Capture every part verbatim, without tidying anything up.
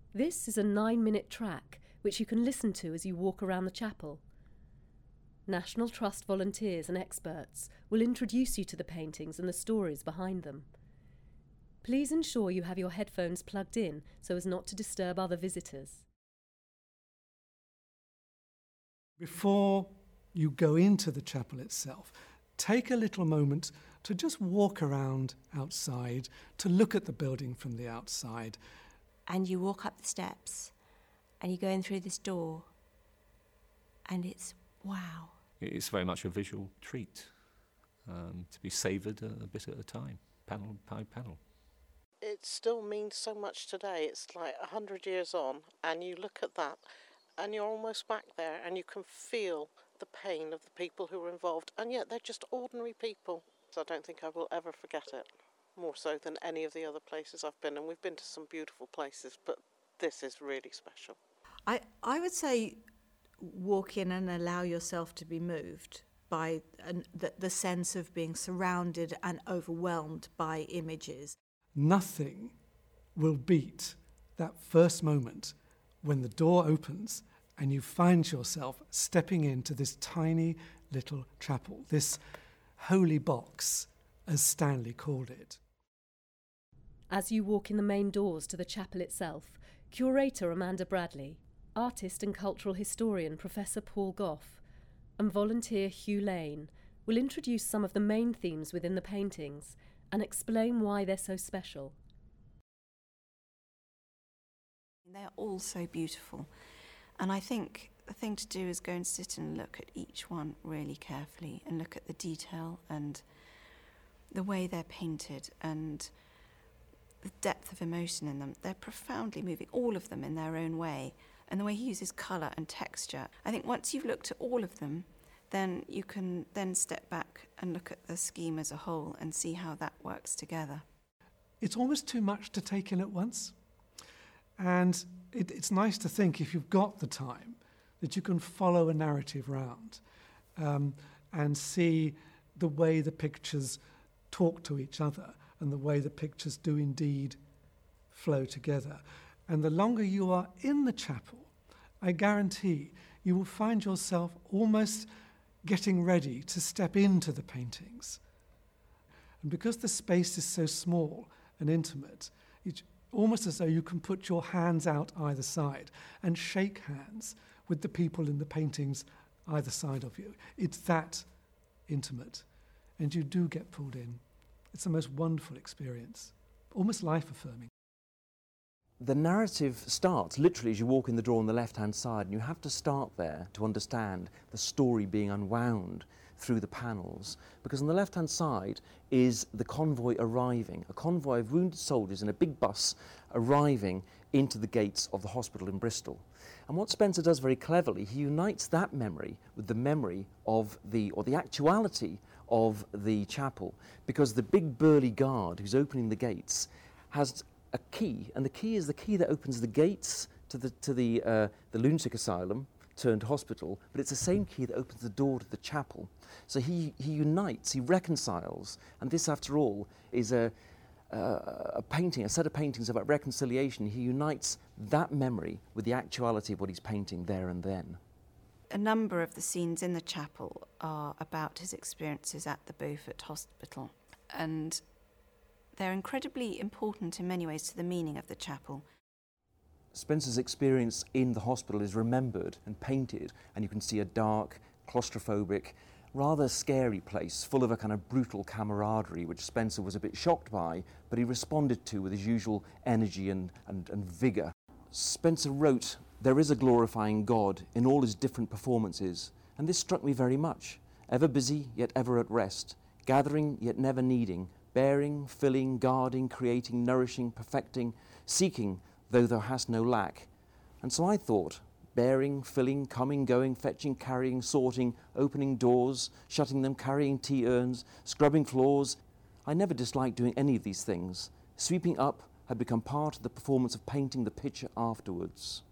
This is a nine-minute track which you can listen to as you walk around the chapel. National Trust volunteers and experts will introduce you to the paintings and the stories behind them. Please ensure you have your headphones plugged in so as not to disturb other visitors. Before you go into the chapel itself, take a little moment to just walk around outside, to look at the building from the outside. And you walk up the steps and you go in through this door and it's wow. It's very much a visual treat, um, to be savoured a, a bit at a time, panel by panel. It still means so much today. It's like a hundred years on, and you look at that, and you're almost back there, and you can feel the pain of the people who were involved, and yet they're just ordinary people. So I don't think I will ever forget it, more so than any of the other places I've been, and we've been to some beautiful places, but this is really special. I, I would say walk in and allow yourself to be moved by an, the, the sense of being surrounded and overwhelmed by images. Nothing will beat that first moment when the door opens and you find yourself stepping into this tiny little chapel, this holy box, as Stanley called it. As you walk in the main doors to the chapel itself, curator Amanda Bradley, artist and cultural historian Professor Paul Gough, and volunteer Hugh Lane will introduce some of the main themes within the paintings and explain why they're so special. They're all so beautiful, and I think the thing to do is go and sit and look at each one really carefully and look at the detail and the way they're painted and the depth of emotion in them. They're profoundly moving, all of them in their own way, and the way he uses colour and texture. I think once you've looked at all of them, then you can then step back and look at the scheme as a whole and see how that works together. It's almost too much to take in at once. And it, it's nice to think, if you've got the time, that you can follow a narrative round um, and see the way the pictures talk to each other and the way the pictures do indeed flow together. And the longer you are in the chapel, I guarantee you will find yourself almost getting ready to step into the paintings. And because the space is so small and intimate, it's almost as though you can put your hands out either side and shake hands with the people in the paintings either side of you. It's that intimate, and you do get pulled in. It's the most wonderful experience, almost life-affirming. The narrative starts literally as you walk in the door on the left-hand side, and you have to start there to understand the story being unwound through the panels, because on the left-hand side is the convoy arriving, a convoy of wounded soldiers in a big bus arriving into the gates of the hospital in Bristol. And what Spencer does very cleverly, he unites that memory with the memory of the, or the actuality of the chapel, because the big burly guard who's opening the gates has a key, and the key is the key that opens the gates to the to the uh, the lunatic asylum turned hospital, but it's the same key that opens the door to the chapel. So he he unites, he reconciles, and this, after all, is a uh, a painting, a set of paintings about reconciliation. He unites that memory with the actuality of what he's painting there and then. A number of the scenes in the chapel are about his experiences at the Beaufort Hospital, and they're incredibly important in many ways to the meaning of the chapel. Spencer's experience in the hospital is remembered and painted, and you can see a dark, claustrophobic, rather scary place full of a kind of brutal camaraderie, which Spencer was a bit shocked by, but he responded to with his usual energy and, and, and vigour. Spencer wrote, "There is a glorifying God in all his different performances, and this struck me very much. Ever busy, yet ever at rest, gathering, yet never needing, bearing, filling, guarding, creating, nourishing, perfecting, seeking, though thou hast no lack." And so I thought, bearing, filling, coming, going, fetching, carrying, sorting, opening doors, shutting them, carrying tea urns, scrubbing floors. I never disliked doing any of these things. Sweeping up had become part of the performance of painting the picture afterwards.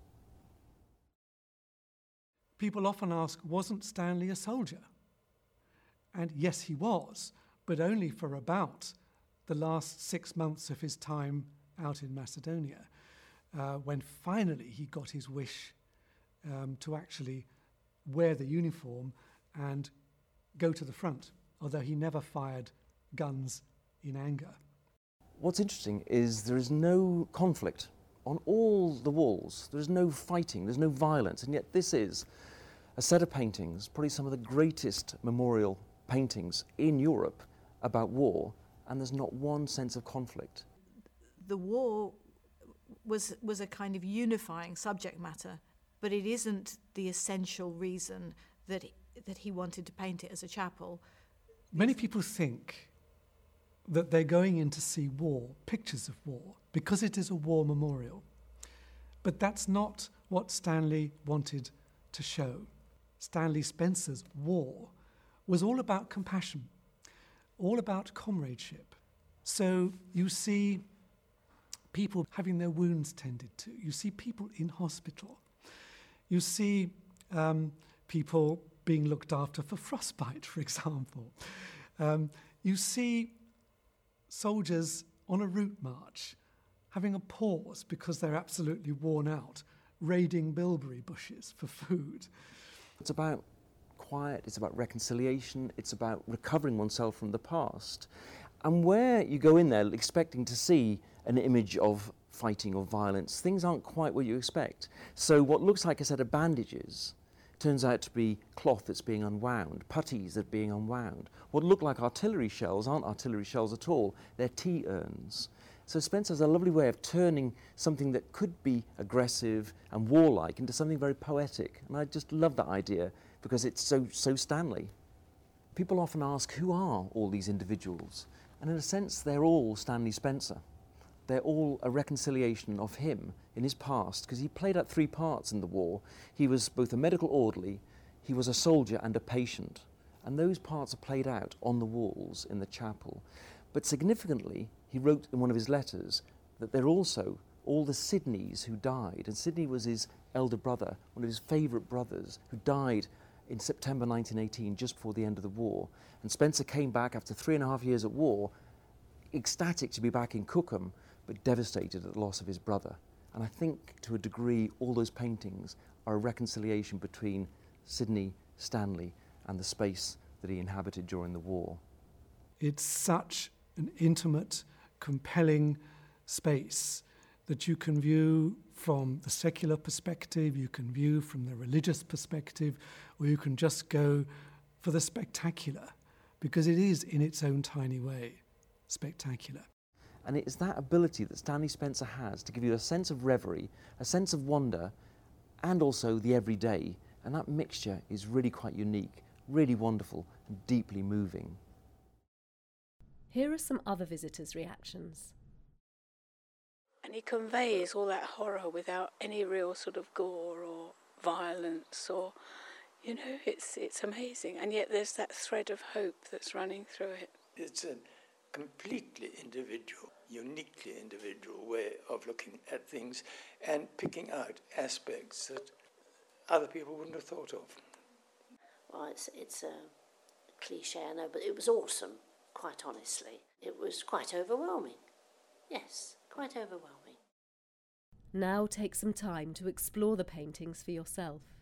People often ask, wasn't Stanley a soldier? And yes, he was, but only for about the last six months of his time out in Macedonia. uh, when finally he got his wish um, to actually wear the uniform and go to the front, although he never fired guns in anger. What's interesting is there is no conflict on all the walls. There's no fighting, there's no violence, and yet this is a set of paintings, probably some of the greatest memorial paintings in Europe about war, and there's not one sense of conflict. The war was was a kind of unifying subject matter, but it isn't the essential reason that he, that he wanted to paint it as a chapel. Many people think that they're going in to see war, pictures of war, because it is a war memorial. But that's not what Stanley wanted to show. Stanley Spencer's war was all about compassion, all about comradeship. So you see people having their wounds tended to. You see people in hospital. You see um, people being looked after for frostbite, for example. Um, you see soldiers on a route march having a pause because they're absolutely worn out, raiding bilberry bushes for food. It's about quiet, it's about reconciliation, it's about recovering oneself from the past. And where you go in there expecting to see an image of fighting or violence, things aren't quite what you expect. So what looks like a set of bandages turns out to be cloth that's being unwound, puttees that are being unwound. What look like artillery shells aren't artillery shells at all, they're tea urns. So Spencer has a lovely way of turning something that could be aggressive and warlike into something very poetic. And I just love that idea because it's so, so Stanley. People often ask, who are all these individuals? And in a sense, they're all Stanley Spencer. They're all a reconciliation of him in his past, because he played out three parts in the war. He was both a medical orderly, he was a soldier and a patient. And those parts are played out on the walls in the chapel. But significantly, he wrote in one of his letters that they're also all the Sidneys who died. And Sidney was his elder brother, one of his favourite brothers, who died in September nineteen eighteen, just before the end of the war. And Spencer came back after three and a half years at war, ecstatic to be back in Cookham, but devastated at the loss of his brother. And I think, to a degree, all those paintings are a reconciliation between Sidney Stanley and the space that he inhabited during the war. It's such an intimate, compelling space that you can view from the secular perspective, you can view from the religious perspective, or you can just go for the spectacular, because it is, in its own tiny way, spectacular. And it is that ability that Stanley Spencer has to give you a sense of reverie, a sense of wonder, and also the everyday. And that mixture is really quite unique, really wonderful, and deeply moving. Here are some other visitors' reactions. And he conveys all that horror without any real sort of gore or violence or, you know, it's it's amazing. And yet there's that thread of hope that's running through it. It's a completely individual, uniquely individual way of looking at things and picking out aspects that other people wouldn't have thought of. Well, it's, it's a cliche, I know, but it was awesome, quite honestly. It was quite overwhelming. Yes, quite overwhelming. Now take some time to explore the paintings for yourself.